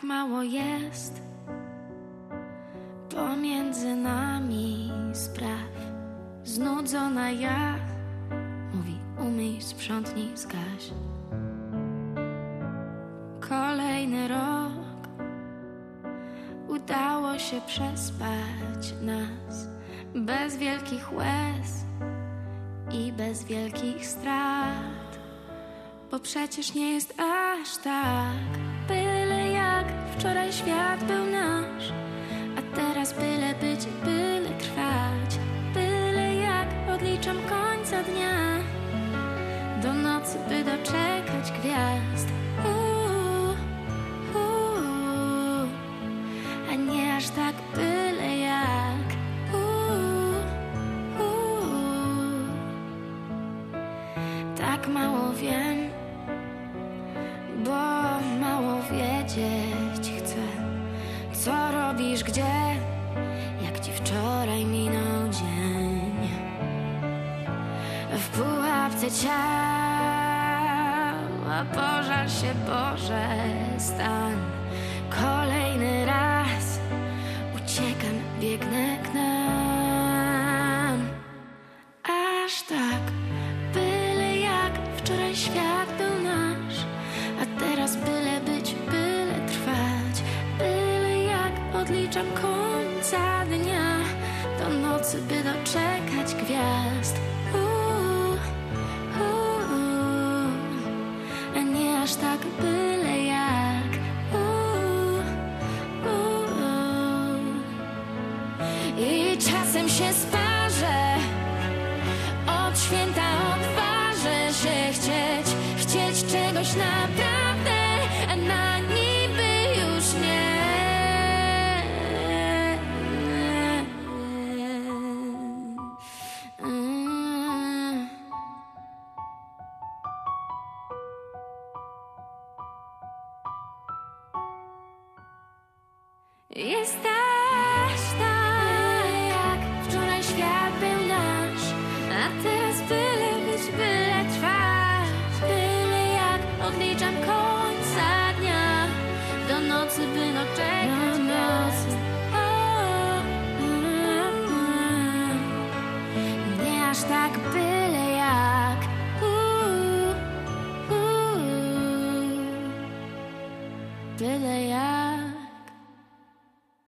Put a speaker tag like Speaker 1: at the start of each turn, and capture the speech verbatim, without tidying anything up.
Speaker 1: Tak mało jest pomiędzy nami spraw. Znudzona ja mówi: umyj, sprzątnij, zgaś. Kolejny rok udało się przespać nas bez wielkich łez i bez wielkich strat. Bo przecież nie jest aż tak byle jak wczoraj świat był nasz, a teraz byle być, byle trwać. Byle jak odliczam końca dnia do nocy, by doczekać gwiazd. Uuu, uuu, a nie aż tak byle jak. Uuu, uuu. Tak mało wiem, bo mało wiedzieć chcę. Co robisz, gdzie, jak ci wczoraj minął dzień? W pułapce ciała pożar się, Boże, stan. Kolejny raz uciekam, biegnę k nam. Aż tak byle jak wczoraj świat był nasz, a teraz byle być, byle trwać. Byle jak odliczam końca dnia do nocy, by doczekać gwiazd. Uuu, uuu, a nie aż tak byle jak. Uuu, uuu. I czasem się sparzę, od święta odważę się chcieć, chcieć czegoś naprawdę, a na niby już nie. Jest tak